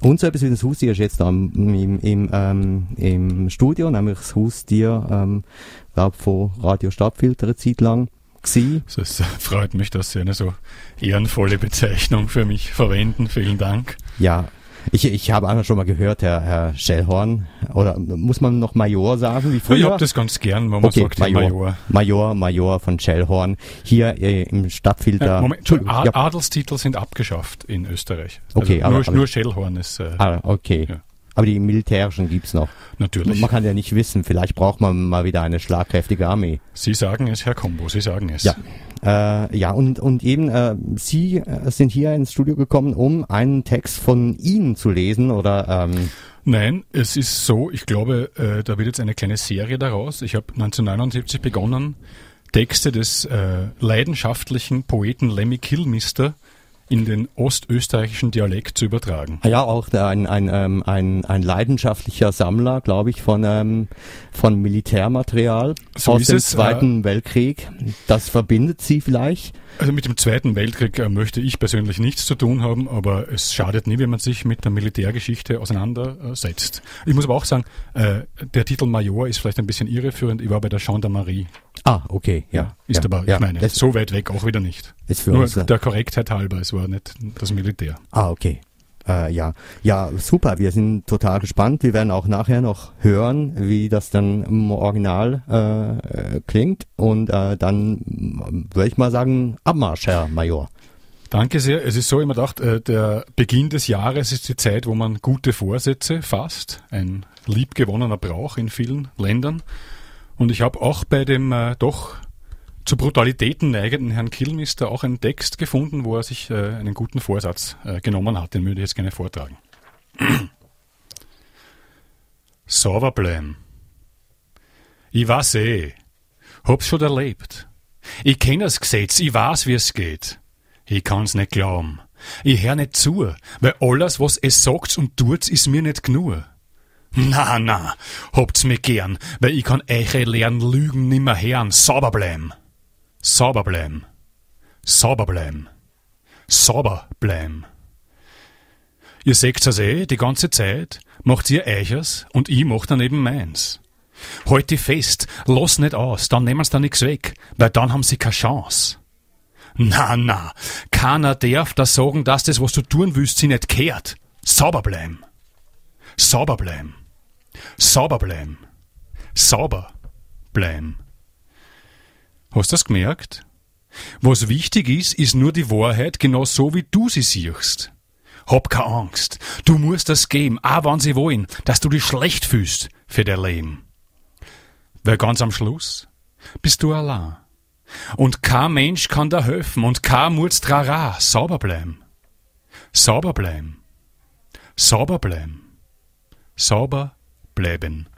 Und so etwas wie das Haustier ist jetzt da im Studio, nämlich das Haustier, glaube von Radio Stadtfilter eine Zeit lang gewesen. Es freut mich, dass Sie eine so ehrenvolle Bezeichnung für mich verwenden. Vielen Dank. Ja, ich habe einmal schon mal gehört, Herr Schellhorn, oder muss man noch Major sagen, wie früher? Ich habe das ganz gern, wenn man sagt Major. Major von Schellhorn, hier im Stadtfilter. Moment, Adelstitel sind abgeschafft in Österreich. Okay, also nur Schellhorn ist... okay. Ja. Aber die militärischen gibt's noch. Natürlich. Man kann ja nicht wissen, vielleicht braucht man mal wieder eine schlagkräftige Armee. Sie sagen es, Herr Combo, Sie sagen es. Ja, und eben, Sie sind hier ins Studio gekommen, um einen Text von Ihnen zu lesen, oder? Nein, es ist so, ich glaube, da wird jetzt eine kleine Serie daraus. Ich habe 1979 begonnen, Texte des leidenschaftlichen Poeten Lemmy Kilmister in den ostösterreichischen Dialekt zu übertragen. Ja, auch ein leidenschaftlicher Sammler, glaube ich, von Militärmaterial aus dem Zweiten Weltkrieg. Das verbindet Sie vielleicht? Also mit dem Zweiten Weltkrieg möchte ich persönlich nichts zu tun haben, aber es schadet nie, wenn man sich mit der Militärgeschichte auseinandersetzt. Ich muss aber auch sagen, der Titel Major ist vielleicht ein bisschen irreführend. Ich war bei der Gendarmerie. Ah, okay, ja. Ist aber, ich meine, so weit weg auch wieder nicht. Ist für nur uns, der Korrektheit halber, es war nicht das Militär. Ah, okay. Ja, super. Wir sind total gespannt. Wir werden auch nachher noch hören, wie das dann im Original klingt. Und dann würde ich mal sagen, Abmarsch, Herr Major. Danke sehr. Es ist so, ich mir gedacht, der Beginn des Jahres ist die Zeit, wo man gute Vorsätze fasst. Ein liebgewonnener Brauch in vielen Ländern. Und ich habe auch bei dem doch zu Brutalitäten neigenden Herrn Kilmister auch einen Text gefunden, wo er sich einen guten Vorsatz genommen hat. Den würde ich jetzt gerne vortragen. Sauber bleiben. Ich weiß hab's schon erlebt. Ich kenn das Gesetz, ich weiß, wie es geht. Ich kann's nicht glauben. Ich hör nicht zu, weil alles, was es sagt und tut's, ist mir nicht genug. Na, habt's mir gern, weil ich kann euch lernen, Lügen nimmer hören. Sauber bleiben. Sauber bleiben. Sauber bleiben. Sauber bleiben. Ihr seht's das die ganze Zeit, macht ihr eichers und ich mach dann eben meins. Halt die fest, lass nicht aus, dann nehmen's da nix weg, weil dann haben sie keine Chance. Na, keiner darf da sagen, dass das, was du tun willst, sie nicht kehrt. Sauber bleiben. Sauber bleiben. Sauber bleiben. Sauber bleiben. Hast du das gemerkt? Was wichtig ist nur die Wahrheit, genau so wie du sie siehst. Hab keine Angst. Du musst das geben, auch wenn sie wollen, dass du dich schlecht fühlst für dein Leben. Weil ganz am Schluss bist du allein. Und kein Mensch kann dir helfen und kein Murztrara. Sauber bleiben. Sauber bleiben. Sauber bleiben. Sauber bleiben.